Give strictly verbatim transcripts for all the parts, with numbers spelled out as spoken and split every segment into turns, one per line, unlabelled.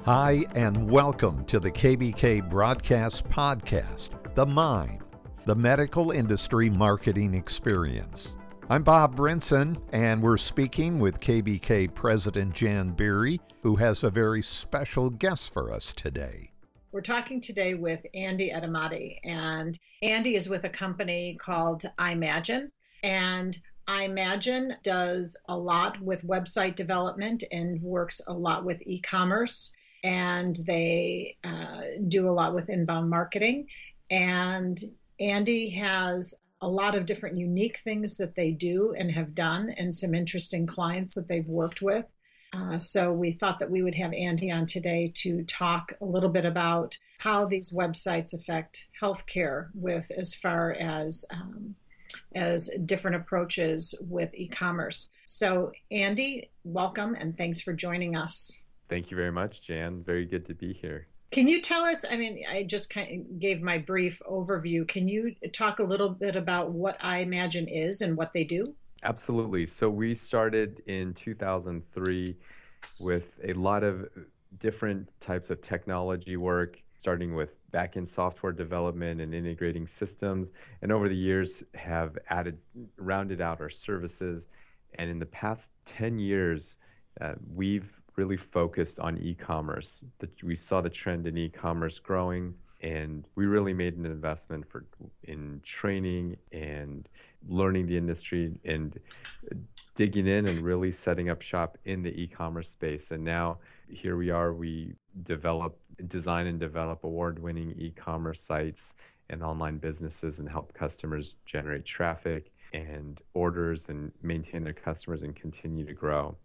Hi, and welcome to the K B K Broadcast Podcast, The Mine, the Medical Industry Marketing Experience. I'm Bob Brinson, and we're speaking with K B K President Jan Beery, who has a very special guest for us today.
We're talking today with Andy Adamati, and Andy is with a company called iMagine, and iMagine does a lot with website development and works a lot with e-commerce, and they uh, do a lot with inbound marketing. And Andy has a lot of different unique things that they do and have done, and some interesting clients that they've worked with. Uh, so we thought that we would have Andy on today to talk a little bit about how these websites affect healthcare, with as far as um, as different approaches with e-commerce. So Andy, welcome and thanks for joining us.
Thank you very much, Jan. Very good to be here.
Can you tell us, I mean, I just kind of gave my brief overview. Can you talk a little bit about what iMagine is and what they do?
Absolutely. So we started in two thousand three with a lot of different types of technology work, starting with back-end software development and integrating systems, and over the years have added, rounded out our services. And in the past ten years, uh, we've really focused on e-commerce. The, we saw the trend in e-commerce growing, and we really made an investment for in training and learning the industry and digging in and really setting up shop in the e-commerce space. And now here we are, we develop, design and develop award-winning e-commerce sites and online businesses and help customers generate traffic and orders and maintain their customers and continue to grow.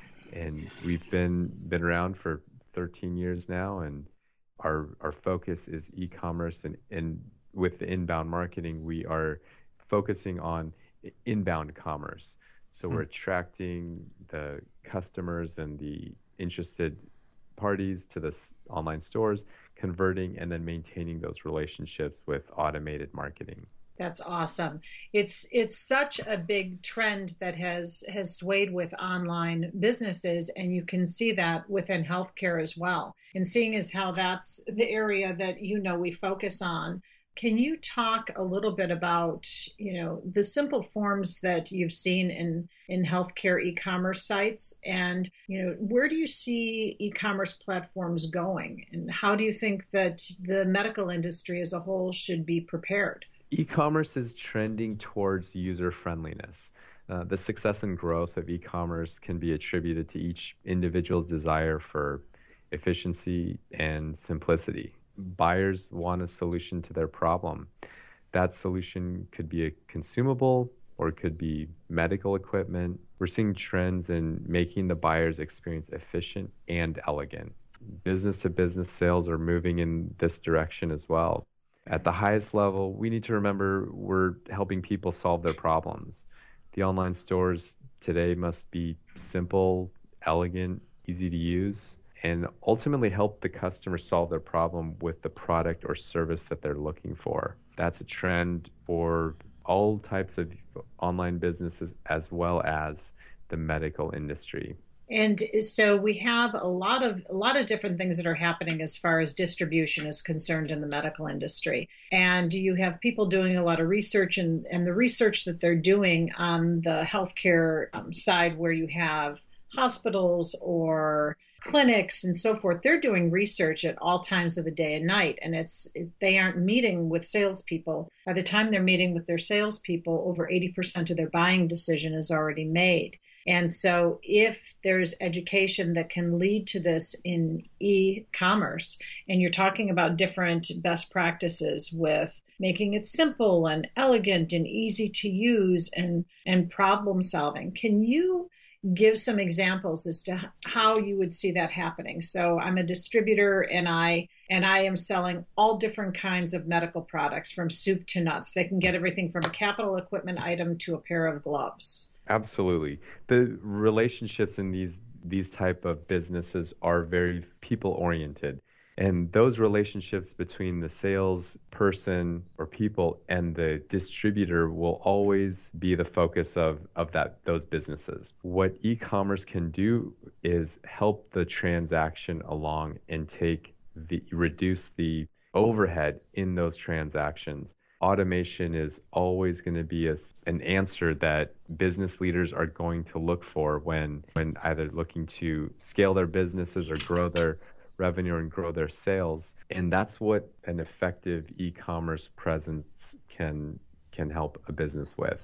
And we've been been around for thirteen years now, and our our focus is e-commerce, and, and with the inbound marketing, we are focusing on inbound commerce. So we're attracting the customers and the interested parties to the online stores, converting and then maintaining those relationships with automated marketing.
That's awesome. It's it's such a big trend that has has swayed with online businesses, and you can see that within healthcare as well. And seeing as how that's the area that you know we focus on, can you talk a little bit about, you know, the simple forms that you've seen in in healthcare e-commerce sites, and, you know, where do you see e-commerce platforms going, and how do you think that the medical industry as a whole should be prepared?
E-commerce is trending towards user-friendliness. Uh, the success and growth of e-commerce can be attributed to each individual's desire for efficiency and simplicity. Buyers want a solution to their problem. That solution could be a consumable or it could be medical equipment. We're seeing trends in making the buyer's experience efficient and elegant. Business-to-business sales are moving in this direction as well. At the highest level, we need to remember we're helping people solve their problems. The online stores today must be simple, elegant, easy to use, and ultimately help the customer solve their problem with the product or service that they're looking for. That's a trend for all types of online businesses as well as the medical industry.
And so we have a lot of a lot of different things that are happening as far as distribution is concerned in the medical industry. And you have people doing a lot of research, and, and the research that they're doing on the healthcare um, side, where you have hospitals or clinics and so forth, they're doing research at all times of the day and night. And it's it, they aren't meeting with salespeople. By the time they're meeting with their salespeople, over eighty percent of their buying decision is already made. And so if there's education that can lead to this in e-commerce, and you're talking about different best practices with making it simple and elegant and easy to use and, and problem solving, can you give some examples as to how you would see that happening? So I'm a distributor, and I and I am selling all different kinds of medical products from soup to nuts. They can get everything from a capital equipment item to a pair of gloves.
Absolutely. The relationships in these these type of businesses are very people oriented. And those relationships between the salesperson or people and the distributor will always be the focus of, of that those businesses. What e-commerce can do is help the transaction along and take the reduce the overhead in those transactions. Automation is always going to be a, an answer that business leaders are going to look for when when either looking to scale their businesses or grow their revenue and grow their sales. And that's what an effective e-commerce presence can can help a business with.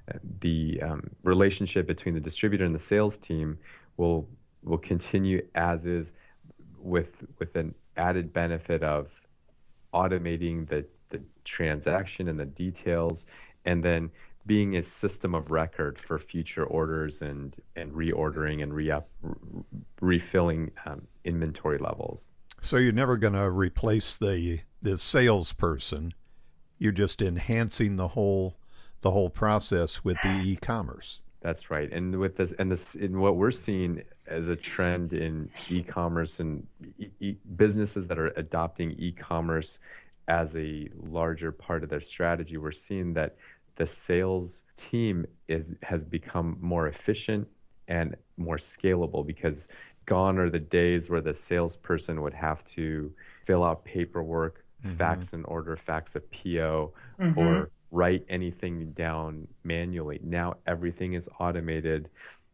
The um, relationship between the distributor and the sales team will will continue as is, with with an added benefit of automating the the transaction and the details, and then being a system of record for future orders and, and reordering and re-up, re- refilling um, inventory levels.
So you're never going to replace the the salesperson. You're just enhancing the whole the whole process with the e-commerce.
That's right. And with this and this in what we're seeing as a trend in e-commerce and e- e- businesses that are adopting e-commerce as a larger part of their strategy, we're seeing that the sales team is has become more efficient and more scalable, because gone are the days where the salesperson would have to fill out paperwork, mm-hmm. fax an order, fax a P O, mm-hmm. or write anything down manually. Now everything is automated,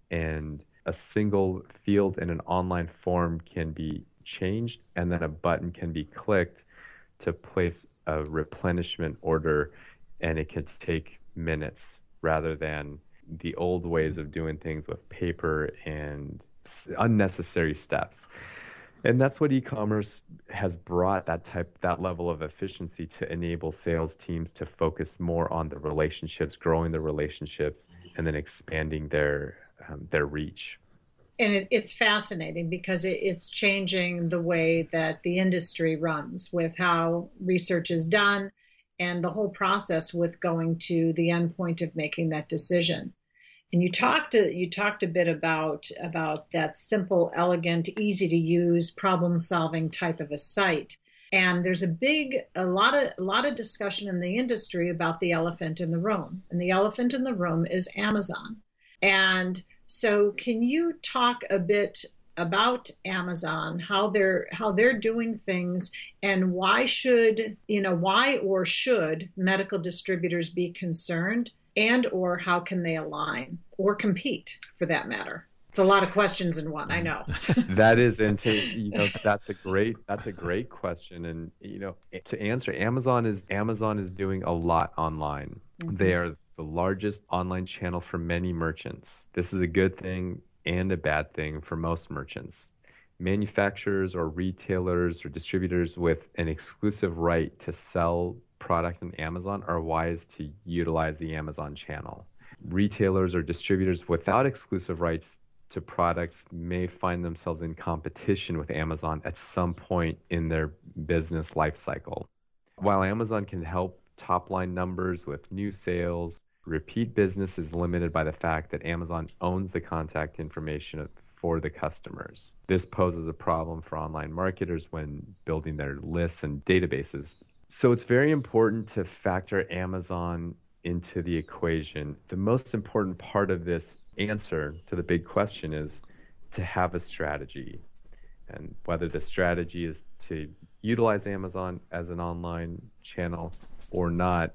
and a single field in an online form can be changed, and then a button can be clicked to place a replenishment order, and it could take minutes rather than the old ways of doing things with paper and unnecessary steps. And that's what e-commerce has brought, that type, that level of efficiency, to enable sales teams to focus more on the relationships, growing the relationships, and then expanding their um, their reach.
And it, it's fascinating because it, it's changing the way that the industry runs, with how research is done and the whole process with going to the end point of making that decision. And you talked a, you talked a bit about about that simple, elegant, easy to use, problem-solving type of a site. And there's a big, a lot of a lot of discussion in the industry about the elephant in the room. And the elephant in the room is Amazon. And so can you talk a bit about Amazon, how they're how they're doing things, and why should, you know, why or should medical distributors be concerned, and or how can they align or compete, for that matter? It's a lot of questions in one, I know.
That is, and to, you know, that's a great that's a great question. And, you know, to answer, Amazon is Amazon is doing a lot online. Mm-hmm. They are the largest online channel for many merchants. This is a good thing and a bad thing for most merchants. Manufacturers or retailers or distributors with an exclusive right to sell product on Amazon are wise to utilize the Amazon channel. Retailers or distributors without exclusive rights to products may find themselves in competition with Amazon at some point in their business life cycle. While Amazon can help top-line numbers with new sales, repeat business is limited by the fact that Amazon owns the contact information for the customers. This poses a problem for online marketers when building their lists and databases. So it's very important to factor Amazon into the equation. The most important part of this answer to the big question is to have a strategy. And whether the strategy is to utilize Amazon as an online channel or not,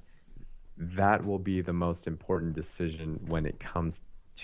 that will be the most important decision when it comes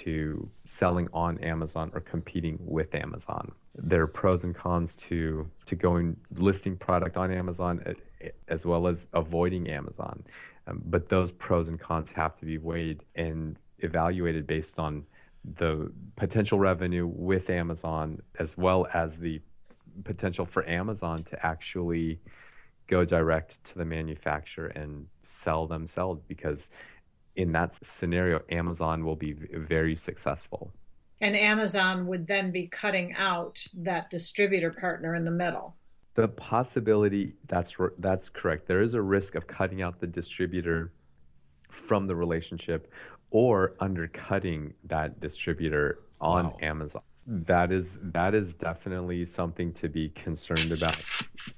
to selling on Amazon or competing with Amazon. There are pros and cons to to going listing product on Amazon, as well as avoiding Amazon. Um, but those pros and cons have to be weighed and evaluated based on the potential revenue with Amazon, as well as the potential for Amazon to actually go direct to the manufacturer and sell themselves, because in that scenario, Amazon will be very successful.
And Amazon would then be cutting out that distributor partner in the middle.
The possibility, that's that's correct. There is a risk of cutting out the distributor from the relationship or undercutting that distributor on wow. Amazon. That is that is definitely something to be concerned about.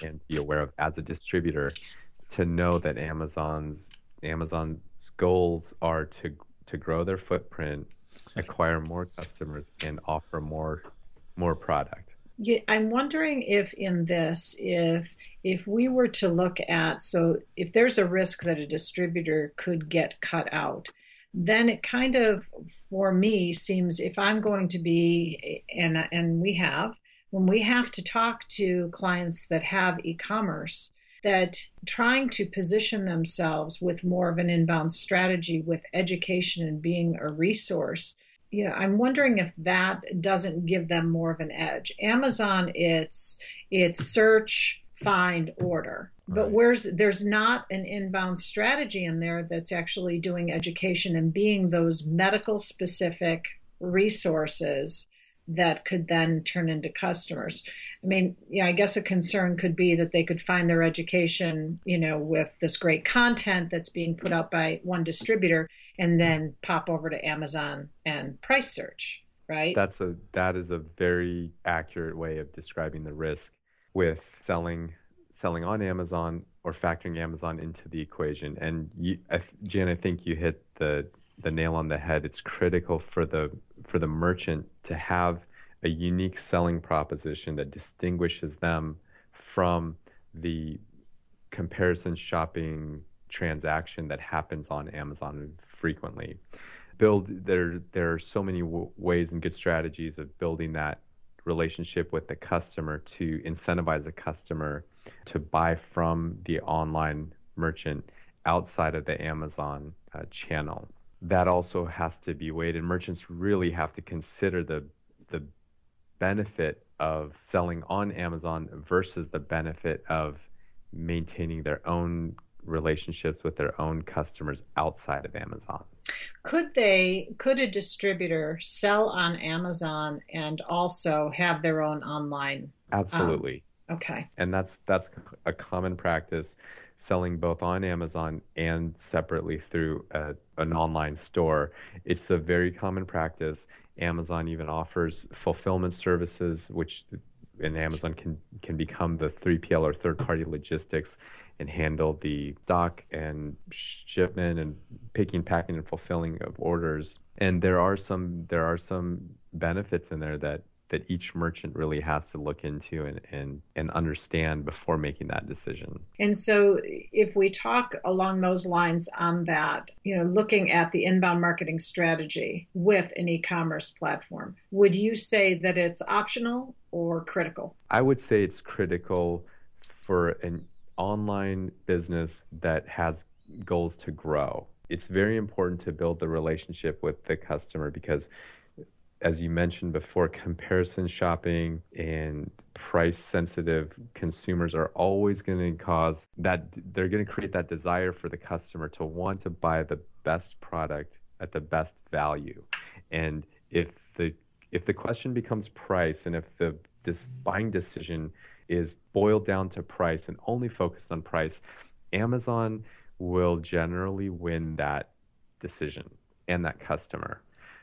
and be aware of as a distributor, to know that Amazon's Amazon's goals are to to grow their footprint, acquire more customers, and offer more more product.
Yeah, I'm wondering if in this, if if we were to look at, so if there's a risk that a distributor could get cut out, then it kind of, for me, seems if I'm going to be, and and we have, when we have to talk to clients that have e-commerce, that trying to position themselves with more of an inbound strategy with education and being a resource, yeah, I'm wondering if that doesn't give them more of an edge. Amazon, it's it's search, find, order. But where's there's not an inbound strategy in there that's actually doing education and being those medical specific resources that could then turn into customers. I mean, yeah, I guess a concern could be that they could find their education, you know, with this great content that's being put out by one distributor and then pop over to Amazon and price search, right?
That's a that is a very accurate way of describing the risk with selling selling on Amazon or factoring Amazon into the equation. And you, Jan, I think you hit the the nail on the head. It's critical for the for the merchant to have a unique selling proposition that distinguishes them from the comparison shopping transaction that happens on Amazon frequently. Build there there are so many w- ways and good strategies of building that relationship with the customer to incentivize the customer to buy from the online merchant outside of the Amazon uh, channel. That also has to be weighed, and merchants really have to consider the the benefit of selling on Amazon versus the benefit of maintaining their own relationships with their own customers outside of Amazon.
Could they, could a distributor sell on Amazon and also have their own online?
Absolutely.
Um, okay.
And that's that's a common practice, selling both on Amazon and separately through a, an online store. It's a very common practice. Amazon even offers fulfillment services, which and Amazon can can become the three P L or third-party logistics and handle the stock and shipment and picking, packing, and fulfilling of orders. And there are some there are some benefits in there that that each merchant really has to look into and, and, and understand before making that decision.
And so if we talk along those lines on that, you know, looking at the inbound marketing strategy with an e-commerce platform, would you say that it's optional or critical?
I would say it's critical for an online business that has goals to grow. It's very important to build the relationship with the customer because, as you mentioned before, comparison shopping and price-sensitive consumers are always going to cause that, they're going to create that desire for the customer to want to buy the best product at the best value. And if the if the question becomes price, and if the this buying decision is boiled down to price and only focused on price, Amazon will generally win that decision and that customer.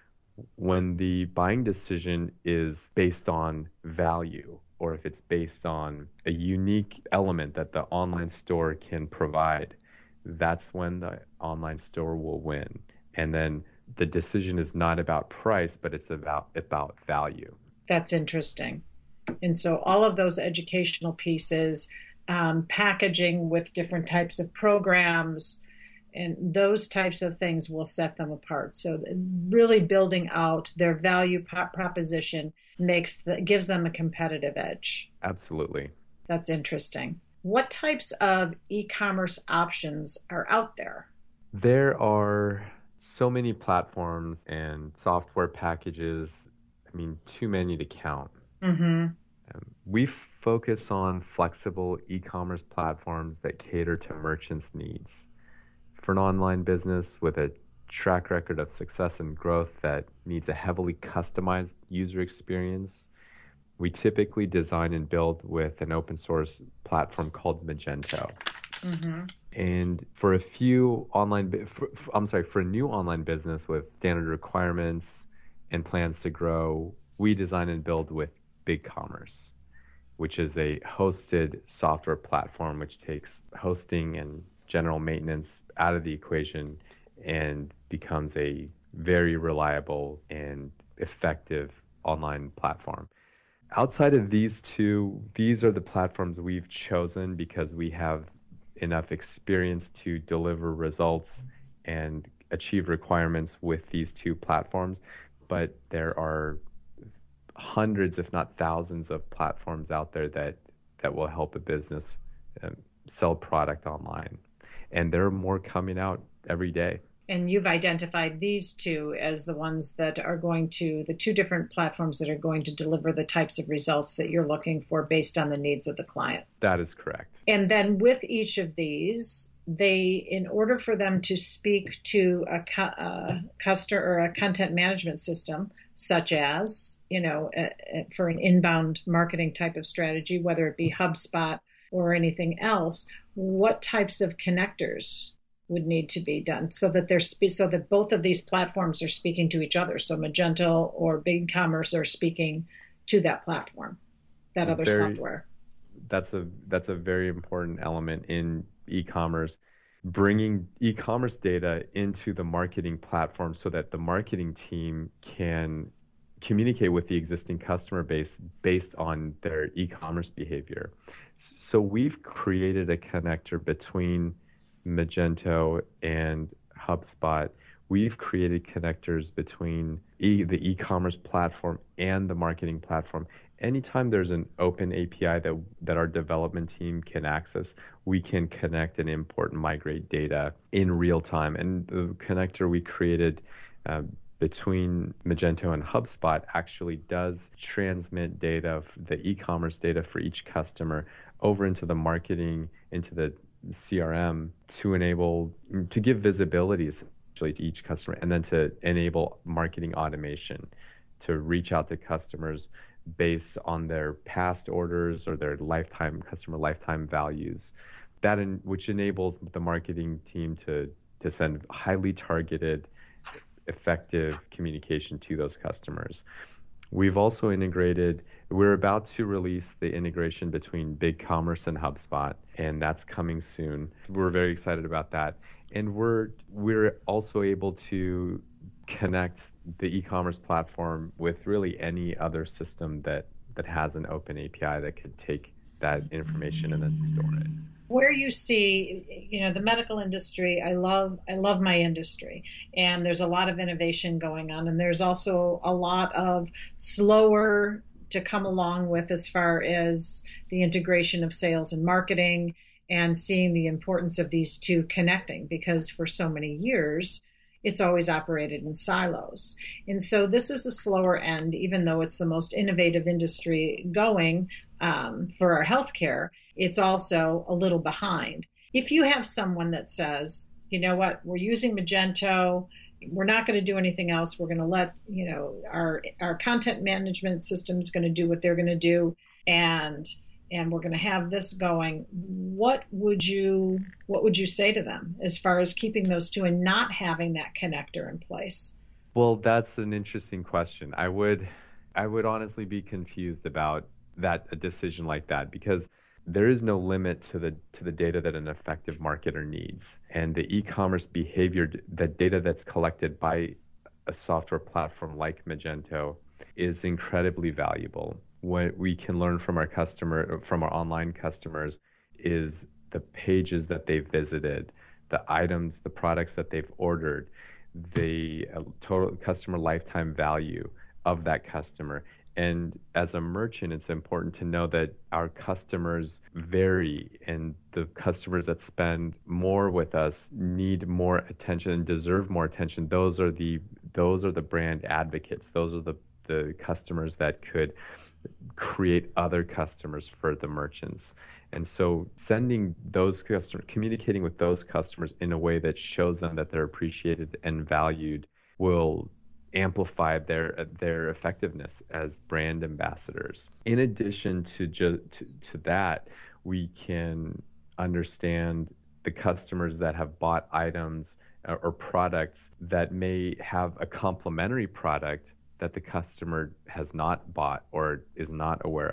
When the buying decision is based on value, or if it's based on a unique element that the online store can provide, that's when the online store will win. And then the decision is not about price, but it's about about value.
That's interesting. And so all of those educational pieces, um, packaging with different types of programs, and those types of things will set them apart. So really building out their value proposition makes the, gives them a competitive edge.
Absolutely.
That's interesting. What types of e-commerce options are out there?
There are so many platforms and software packages. I mean, too many to count.
Mm-hmm.
Um, we focus on flexible e-commerce platforms that cater to merchants' needs. For an online business with a track record of success and growth that needs a heavily customized user experience, we typically design and build with an open source platform called Magento. Mm-hmm. And for a few online, for, for, I'm sorry, for a new online business with standard requirements and plans to grow, we design and build with BigCommerce. which is a hosted software platform which takes hosting and general maintenance out of the equation and becomes a very reliable and effective online platform. Outside of these two, these are the platforms we've chosen because we have enough experience to deliver results and achieve requirements with these two platforms. But there are hundreds, if not thousands, of platforms out there that, that will help a business um, sell product online. And there are more coming out every day.
And you've identified these two as the ones that are going to, the two different platforms that are going to deliver the types of results that you're looking for based on the needs of the client.
That is correct.
And then with each of these, they, in order for them to speak to a, a customer or a content management system, such as, you know, a, a, for an inbound marketing type of strategy, whether it be HubSpot or anything else, what types of connectors would need to be done so that they're spe- so that both of these platforms are speaking to each other? So Magento or BigCommerce are speaking to that platform, that other
very,
software.
That's a that's a very important element in e-commerce, bringing e-commerce data into the marketing platform so that the marketing team can communicate with the existing customer base based on their e-commerce behavior. So we've created a connector between Magento and HubSpot. We've created connectors between e- the e-commerce platform and the marketing platform. Anytime there's an open A P I that that our development team can access, we can connect and import and migrate data in real time. And the connector we created uh, between Magento and HubSpot actually does transmit data, the e-commerce data for each customer over into the marketing, into the C R M to enable, to give visibility essentially to each customer, and then to enable marketing automation to reach out to customers based on their past orders or their lifetime customer lifetime values. That in, which enables the marketing team to to send highly targeted, effective communication to those customers. We've also integrated, we're about to release the integration between BigCommerce and HubSpot, and that's coming soon. We're very excited about that. And we're we're also able to connect the e-commerce platform with really any other system that, that has an open A P I that could take that information and then store it.
Where you see, you know, the medical industry, I love, I love my industry, and there's a lot of innovation going on, and there's also a lot of slower to come along with as far as the integration of sales and marketing and seeing the importance of these two connecting, because for so many years, it's always operated in silos. And so this is the slower end, even though it's the most innovative industry going um, for our healthcare, it's also a little behind. If you have someone that says, you know what, we're using Magento, we're not going to do anything else, we're going to let, you know, our our content management system is going to do what they're going to do, and and we're going to have this going, what would you what would you say to them as far as keeping those two and not having that connector in place?
Well, that's an interesting question. I would I would honestly be confused about that a decision like that, because there is no limit to the to the data that an effective marketer needs. And the e-commerce behavior, the data that's collected by a software platform like Magento is incredibly valuable. What we can learn from our customer, from our online customers, is the pages that they've visited, the items, the products that they've ordered, the uh, total customer lifetime value of that customer. And as a merchant, it's important to know that our customers vary, and the customers that spend more with us need more attention and deserve more attention. Those are the those are the brand advocates. Those are the, the customers that could create other customers for the merchants. And so sending those customers, communicating with those customers in a way that shows them that they're appreciated and valued will amplify their their effectiveness as brand ambassadors. In addition to, ju- to to that, we can understand the customers that have bought items or products that may have a complementary product that the customer has not bought or is not aware of.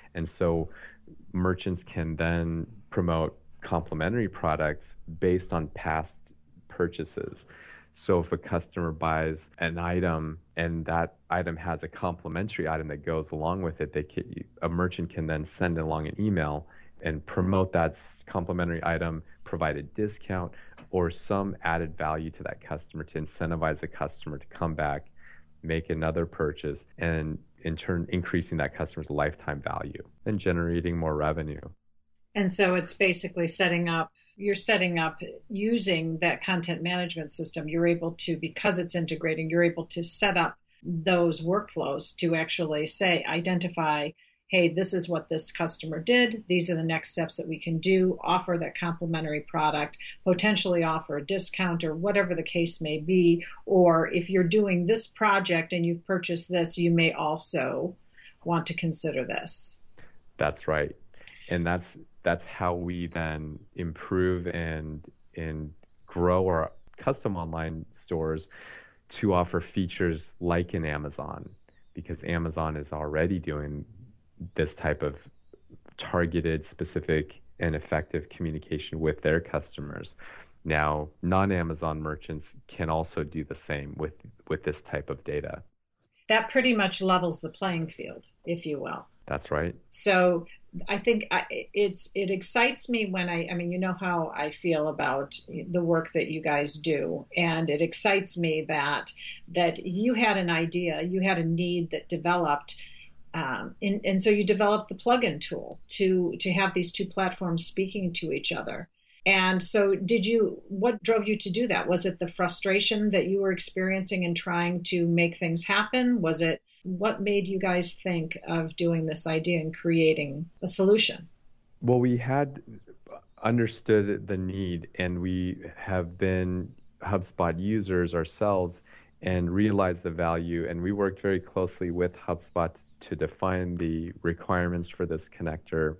And so merchants can then promote complementary products based on past purchases. So if a customer buys an item and that item has a complementary item that goes along with it, they can, a merchant can then send along an email and promote that complementary item, provide a discount or some added value to that customer to incentivize the customer to come back, make another purchase, and in turn increasing that customer's lifetime value and generating more revenue.
And so it's basically setting up, you're setting up using that content management system. You're able to, because it's integrating, you're able to set up those workflows to actually say, identify, hey, this is what this customer did. These are the next steps that we can do, offer that complementary product, potentially offer a discount or whatever the case may be. Or if you're doing this project and you've purchased this, you may also want to consider this.
That's right. And that's that's how we then improve and and grow our custom online stores to offer features like in Amazon, because Amazon is already doing this type of targeted, specific, and effective communication with their customers. Now, non-Amazon merchants can also do the same with, with this type of data.
That pretty much levels the playing field, if you will.
That's right.
So I think I, it's it excites me when I, I mean, you know how I feel about the work that you guys do. And it excites me that that you had an idea, you had a need that developed. Um, and, and so you developed the plugin tool to to have these two platforms speaking to each other. And so did you, what drove you to do that? Was it the frustration that you were experiencing in trying to make things happen? Was it, what made you guys think of doing this idea and creating a solution?
Well, we had understood the need, and we have been HubSpot users ourselves and realized the value. And we worked very closely with HubSpot to define the requirements for this connector.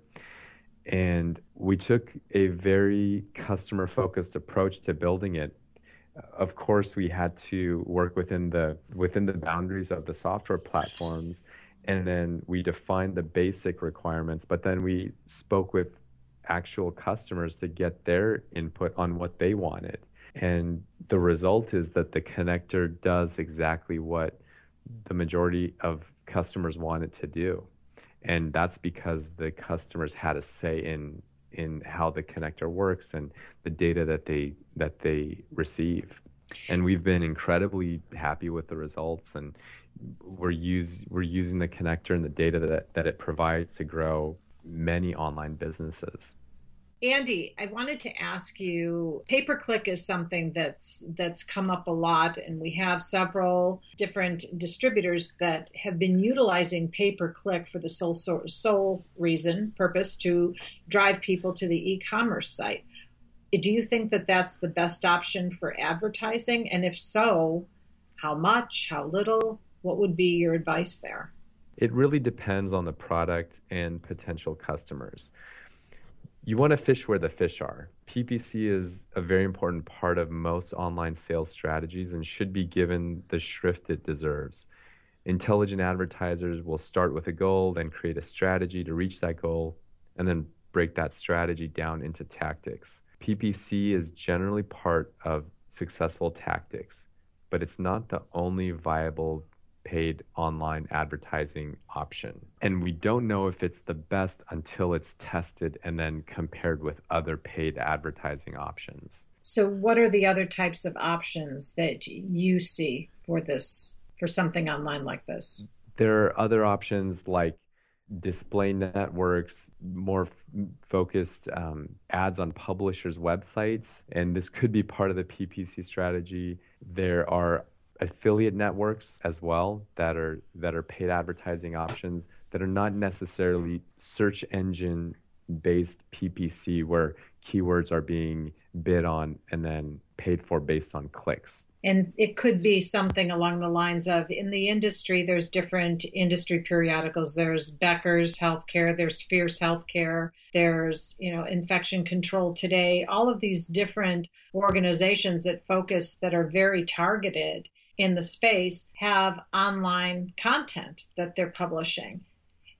And we took a very customer-focused approach to building it. Of course, we had to work within the within the boundaries of the software platforms, and then we defined the basic requirements, but then we spoke with actual customers to get their input on what they wanted. And the result is that the connector does exactly what the majority of customers want it to do. And that's because the customers had a say in in how the connector works and the data that they that they receive. And we've been incredibly happy with the results, and we're use we're using the connector and the data that, that it provides to grow many online businesses.
Andy, I wanted to ask you, pay-per-click is something that's that's come up a lot, and we have several different distributors that have been utilizing pay-per-click for the sole sole reason, purpose to drive people to the e-commerce site. Do you think that that's the best option for advertising? And if so, how much, how little? What would be your advice there?
It really depends on the product and potential customers. You want to fish where the fish are. P P C is a very important part of most online sales strategies and should be given the shrift it deserves. Intelligent advertisers will start with a goal, then create a strategy to reach that goal, and then break that strategy down into tactics. P P C is generally part of successful tactics, but it's not the only viable paid online advertising option. And we don't know if it's the best until it's tested and then compared with other paid advertising options.
So what are the other types of options that you see for this, for something online like this?
There are other options like display networks, more f- focused um, ads on publishers' websites, and this could be part of the P P C strategy. There are affiliate networks as well that are that are paid advertising options that are not necessarily search engine based P P C where keywords are being bid on and then paid for based on clicks.
And it could be something along the lines of, in the industry, there's different industry periodicals. There's Becker's Healthcare, there's Fierce Healthcare, there's, you know, Infection Control Today, all of these different organizations that focus, that are very targeted in the space, have online content that they're publishing.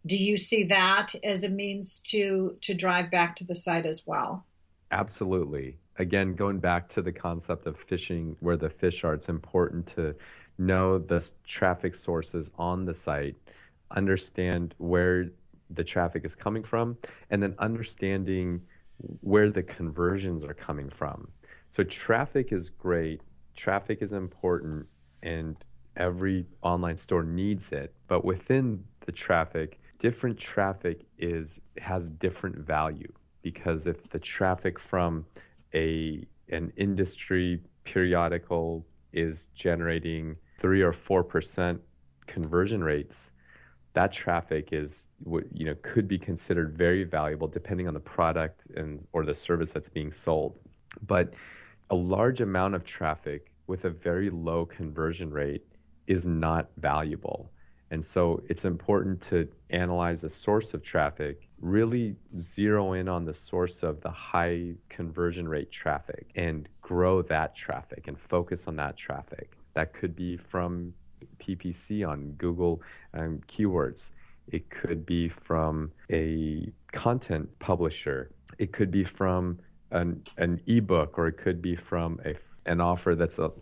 Do you see that as a means to to drive back to the site as well?
Absolutely. Again, going back to the concept of fishing where the fish are, it's important to know the traffic sources on the site, understand where the traffic is coming from, and then understanding where the conversions are coming from. So traffic is great, traffic is important, and every online store needs it. But within the traffic, different traffic is has different value because if the traffic from a an industry periodical is generating three or four percent conversion rates, that traffic is what you know could be considered very valuable depending on the product and or the service that's being sold. But a large amount of traffic with a very low conversion rate is not valuable. And so it's important to analyze the source of traffic, really zero in on the source of the high conversion rate traffic and grow that traffic and focus on that traffic. That could be from P P C on Google um, keywords. It could be from a content publisher. It could be from an, an ebook, or it could be from a, an offer that's a,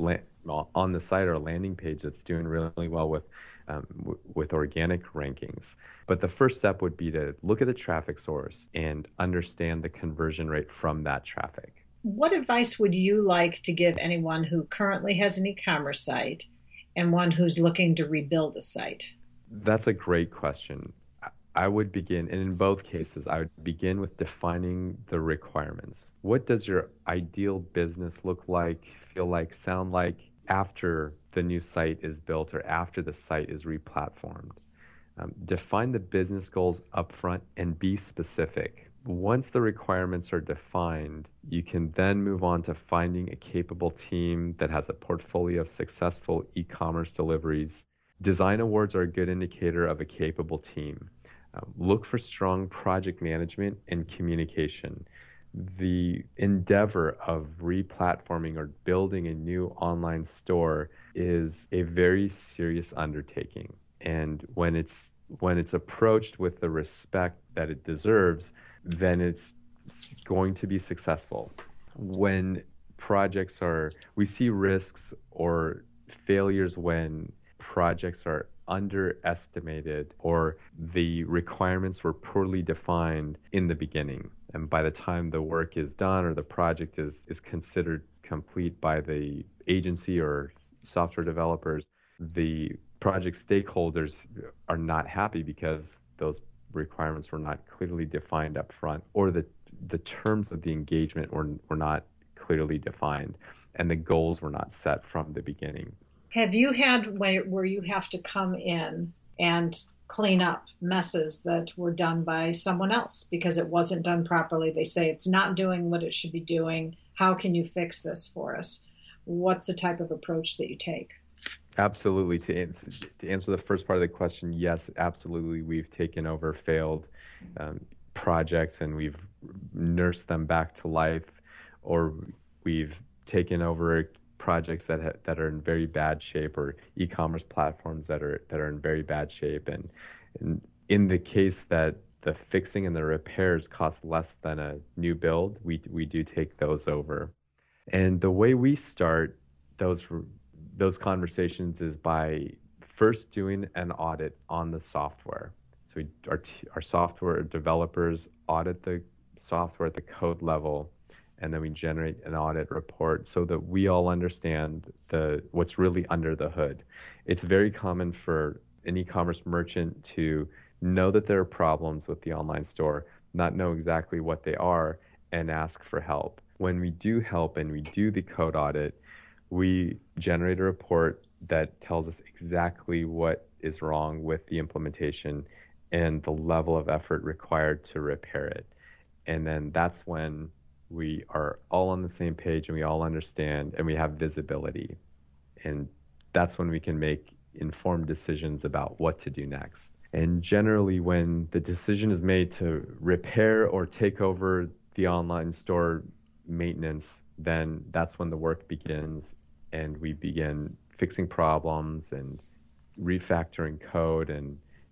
on the site or a landing page that's doing really well with Um, w- with organic rankings. But the first step would be to look at the traffic source and understand the conversion rate from that traffic.
What advice would you like to give anyone who currently has an e-commerce site and one who's looking to rebuild a site?
That's a great question. I would begin, and in both cases, I would begin with defining the requirements. What does your ideal business look like, feel like, sound like after the new site is built or after the site is replatformed? Um, define the business goals upfront and be specific. Once the requirements are defined, you can then move on to finding a capable team that has a portfolio of successful e-commerce deliveries. Design awards are a good indicator of a capable team. Um, look for strong project management and communication. The endeavor of replatforming or building a new online store is a very serious undertaking. And when it's when it's approached with the respect that it deserves, then it's going to be successful. When projects are, we see risks or failures when projects are underestimated or the requirements were poorly defined in the beginning. And by the time the work is done or the project is, is considered complete by the agency or software developers, the project stakeholders are not happy because those requirements were not clearly defined up front, or the, the terms of the engagement were, were not clearly defined, and the goals were not set from the beginning.
Have you had where, where you have to come in and clean up messes that were done by someone else because it wasn't done properly? They say it's not doing what it should be doing. How can you fix this for us? What's the type of approach that you take?
Absolutely. To answer, to answer the first part of the question, yes, absolutely. We've taken over failed um, projects and we've nursed them back to life, or we've taken over projects that ha- that are in very bad shape, or e-commerce platforms that are that are in very bad shape. And, and in the case that the fixing and the repairs cost less than a new build, we we do take those over. And the way we start those those conversations is by first doing an audit on the software. So we, our t- our software developers audit the software at the code level, and then we generate an audit report so that we all understand the what's really under the hood. It's very common for an e-commerce merchant to know that there are problems with the online store, not know exactly what they are, and ask for help. When we do help and we do the code audit, we generate a report that tells us exactly what is wrong with the implementation and the level of effort required to repair it. And then that's when we are all on the same page and we all understand and we have visibility. And that's when we can make informed decisions about what to do next. And generally, when the decision is made to repair or take over the online store maintenance, then that's when the work begins and we begin fixing problems and refactoring code and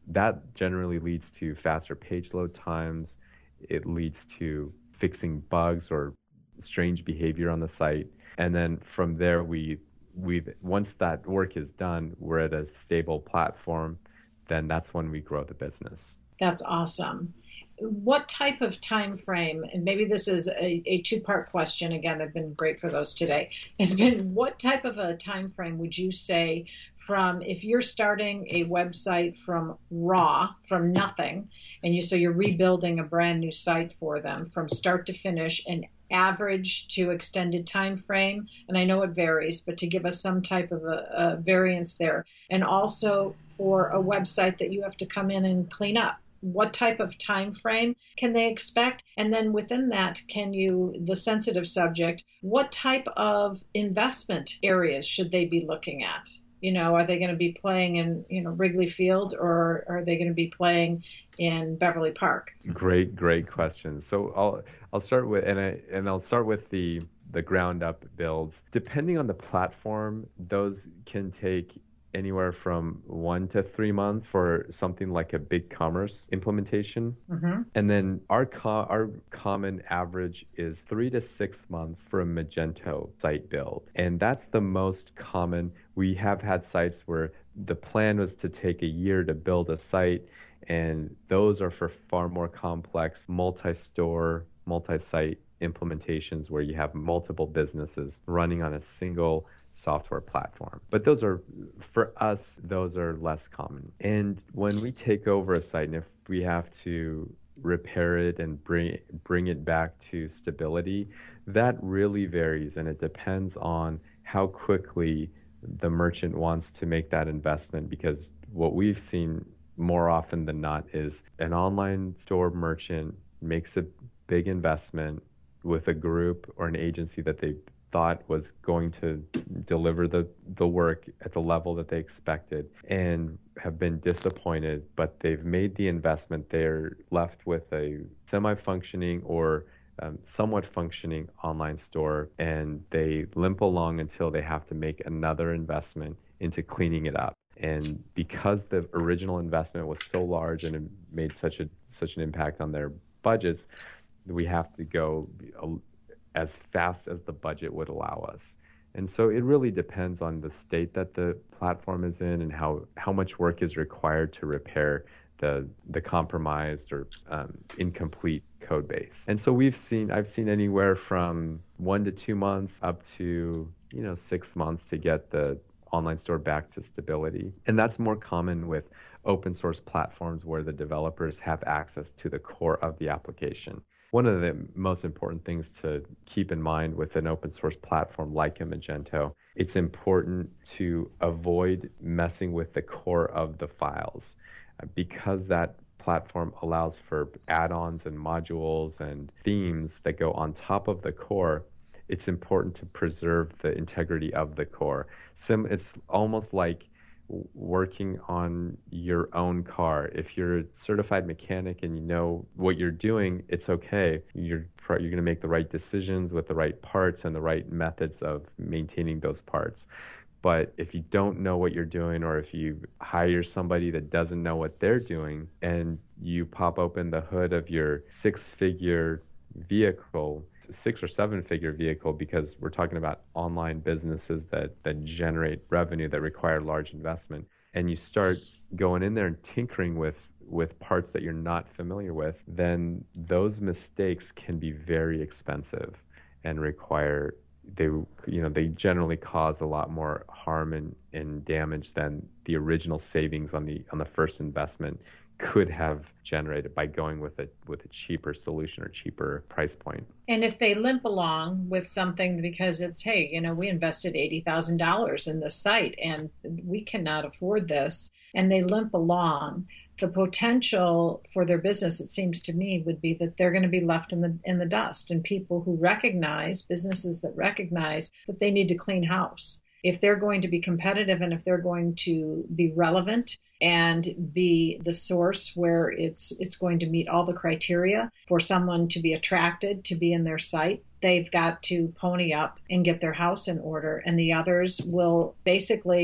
that generally leads to faster page load times. It leads to fixing bugs or strange behavior on the site. And then from there, we we once that work is done, we're at a stable platform. Then that's when we grow the business.
That's awesome. What type of time frame, and maybe this is a, a two-part question, again, I've been great for those today, has been what type of a time frame would you say from if you're starting a website from raw, from nothing, and you so you're rebuilding a brand new site for them from start to finish, an average to extended time frame? And I know it varies, but to give us some type of a, a variance there. And also for a website that you have to come in and clean up, what type of time frame can they expect? And then within that, can you, the sensitive subject, what type of investment areas should they be looking at? You know, are they going to be playing in, you know, Wrigley Field, or are they going to be playing in Beverly Park?
Great, great question. So I'll I'll start with and I and I'll start with the the ground up builds. Depending on the platform, those can take anywhere from one to three months for something like a BigCommerce implementation. Mm-hmm. And then our co- our common average is three to six months for a Magento site build. And that's the most common. We have had sites where the plan was to take a year to build a site, and those are for far more complex multi-store, multi-site implementations where you have multiple businesses running on a single software platform. But those are, for us, those are less common. And when we take over a site, and if we have to repair it and bring bring it back to stability, that really varies, and it depends on how quickly the merchant wants to make that investment. Because what we've seen more often than not is an online store merchant makes a big investment with a group or an agency that they thought was going to deliver the, the work at the level that they expected, and have been disappointed, but they've made the investment. They're left with a semi-functioning or um, somewhat functioning online store, and they limp along until they have to make another investment into cleaning it up. And because the original investment was so large and it made such a such an impact on their budgets, we have to go as fast as the budget would allow us. And so it really depends on the state that the platform is in and how, how much work is required to repair the the compromised or um, incomplete code base. And so we've seen, I've seen anywhere from one to two months up to, you know, six months to get the online store back to stability. And that's more common with open source platforms where the developers have access to the core of the application. One of the most important things to keep in mind with an open source platform like a Magento, it's important to avoid messing with the core of the files, because that platform allows for add-ons and modules and themes that go on top of the core. It's important to preserve the integrity of the core. Sim, it's almost like working on your own car. If you're a certified mechanic and you know what you're doing, it's okay. You're you're going to make the right decisions with the right parts and the right methods of maintaining those parts. But if you don't know what you're doing, or if you hire somebody that doesn't know what they're doing, and you pop open the hood of your six-figure vehicle, six or seven figure vehicle, because we're talking about online businesses that, that generate revenue that require large investment, and you start going in there and tinkering with, with parts that you're not familiar with, then those mistakes can be very expensive and require, they, you know, they generally cause a lot more harm and, and damage than the original savings on the, on the first investment could have generated by going with a with a cheaper solution or cheaper price point.
And if they limp along with something because it's, hey, you know, we invested eighty thousand dollars in this site and we cannot afford this, and they limp along, the potential for their business, it seems to me, would be that they're going to be left in the in the dust. And people who recognize, businesses that recognize that they need to clean house, if they're going to be competitive and if they're going to be relevant and be the source where it's it's going to meet all the criteria for someone to be attracted to be in their site, they've got to pony up and get their house in order. And the others will basically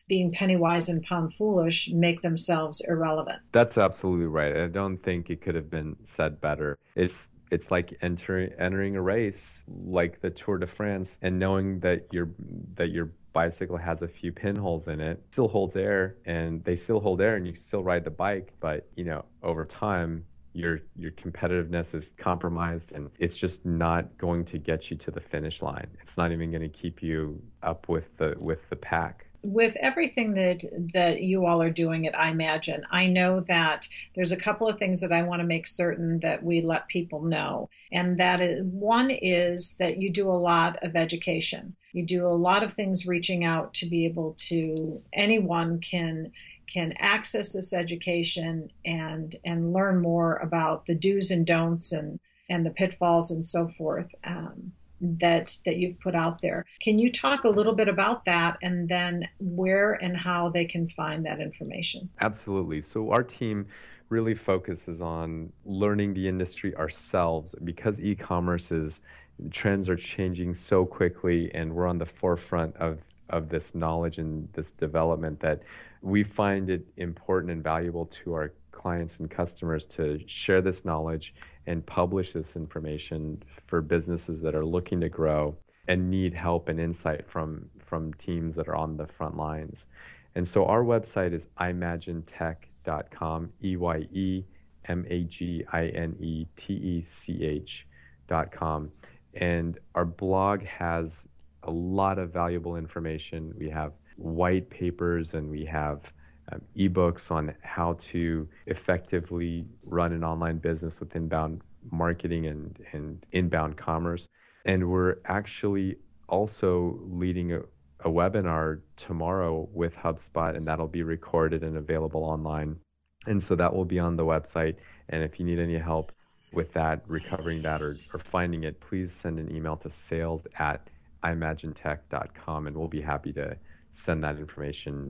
being penny wise and pound foolish, make themselves irrelevant.
That's absolutely right. I don't think it could have been said better. It's it's like entering entering a race like the Tour de France and knowing that your that your bicycle has a few pinholes in it, still holds air, and they still hold air, and you still ride the bike. But you know, over time, your your competitiveness is compromised, and it's just not going to get you to the finish line. It's not even going to keep you up with the with the pack.
With everything that that you all are doing at iMagine, I know that there's a couple of things that I want to make certain that we let people know. And that is, one is that you do a lot of education. You do a lot of things reaching out to be able to, anyone can can access this education and and learn more about the do's and don'ts and, and the pitfalls and so forth. Um, that that you've put out there. Can you talk a little bit about that and then where and how they can find that information?
Absolutely. So our team really focuses on learning the industry ourselves because e-commerce is, trends are changing so quickly and we're on the forefront of, of this knowledge and this development that we find it important and valuable to our clients and customers to share this knowledge and publish this information for businesses that are looking to grow and need help and insight from, from teams that are on the front lines. And so our website is i magine tech dot com, E Y E M A G I N E T E C H dot com. And our blog has a lot of valuable information. We have white papers and we have Um, ebooks on how to effectively run an online business with inbound marketing and, and inbound commerce. And we're actually also leading a, a webinar tomorrow with HubSpot, and that'll be recorded and available online. And so that will be on the website. And if you need any help with that, recovering that or, or finding it, please send an email to sales at i magine tech dot com, and we'll be happy to send that information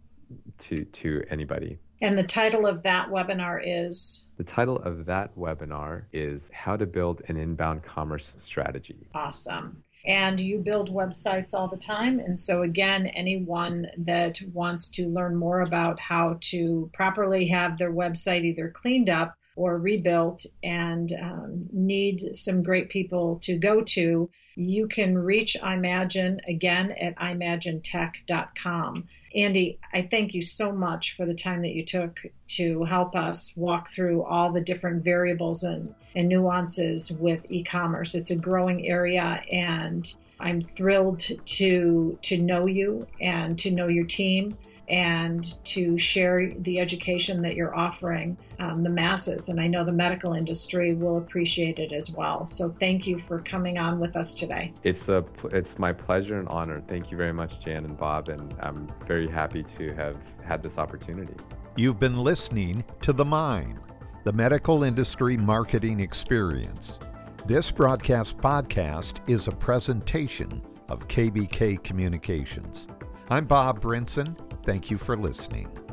to to anybody.
And the title of that webinar is?
The title of that webinar is How to Build an Inbound Commerce Strategy.
Awesome. And you build websites all the time. And so again, anyone that wants to learn more about how to properly have their website either cleaned up or rebuilt and um, need some great people to go to, you can reach iMagine again at i magine tech dot com. Andy, I thank you so much for the time that you took to help us walk through all the different variables and, and nuances with e-commerce. It's a growing area, and I'm thrilled to to know you and to know your team and to share the education that you're offering um, the masses. And I know the medical industry will appreciate it as well. So thank you for coming on with us today.
It's a it's my pleasure and honor. Thank you very much, Jan and Bob, and I'm very happy to have had this opportunity.
You've been listening to The Mine, the medical industry marketing experience. This broadcast podcast is a presentation of K B K Communications. I'm Bob Brinson. Thank you for listening.